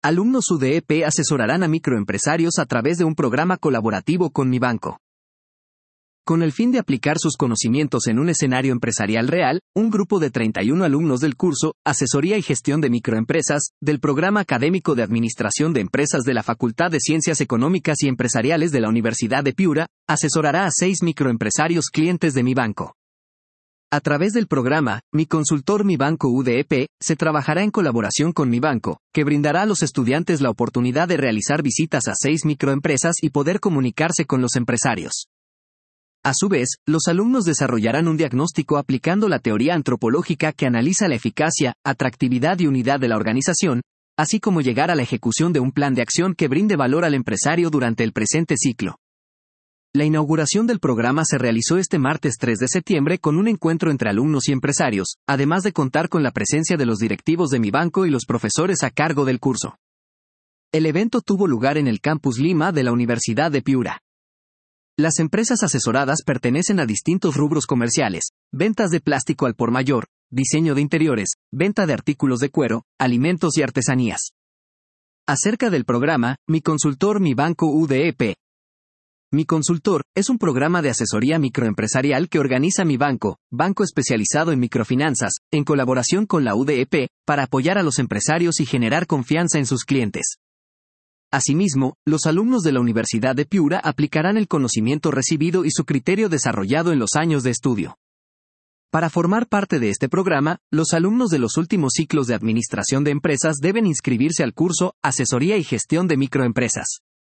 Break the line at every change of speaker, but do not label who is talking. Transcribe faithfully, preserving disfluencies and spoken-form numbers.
Alumnos U D E P asesorarán a microempresarios a través de un programa colaborativo con Mi Banco. Con el fin de aplicar sus conocimientos en un escenario empresarial real, un grupo de treinta y uno alumnos del curso Asesoría y Gestión de Microempresas, del Programa Académico de Administración de Empresas de la Facultad de Ciencias Económicas y Empresariales de la Universidad de Piura, asesorará a seis microempresarios clientes de Mi Banco. A través del programa, Mi Consultor Mi Banco U D E P, se trabajará en colaboración con Mi Banco, que brindará a los estudiantes la oportunidad de realizar visitas a seis microempresas y poder comunicarse con los empresarios. A su vez, los alumnos desarrollarán un diagnóstico aplicando la teoría antropológica que analiza la eficacia, atractividad y unidad de la organización, así como llegar a la ejecución de un plan de acción que brinde valor al empresario durante el presente ciclo. La inauguración del programa se realizó este martes tres de septiembre con un encuentro entre alumnos y empresarios, además de contar con la presencia de los directivos de Mi Banco y los profesores a cargo del curso. El evento tuvo lugar en el Campus Lima de la Universidad de Piura. Las empresas asesoradas pertenecen a distintos rubros comerciales: ventas de plástico al por mayor, diseño de interiores, venta de artículos de cuero, alimentos y artesanías. Acerca del programa, Mi Consultor Mi Banco U D E P. Mi Consultor es un programa de asesoría microempresarial que organiza Mi Banco, banco especializado en microfinanzas, en colaboración con la U D E P, para apoyar a los empresarios y generar confianza en sus clientes. Asimismo, los alumnos de la Universidad de Piura aplicarán el conocimiento recibido y su criterio desarrollado en los años de estudio. Para formar parte de este programa, los alumnos de los últimos ciclos de Administración de Empresas deben inscribirse al curso Asesoría y Gestión de Microempresas.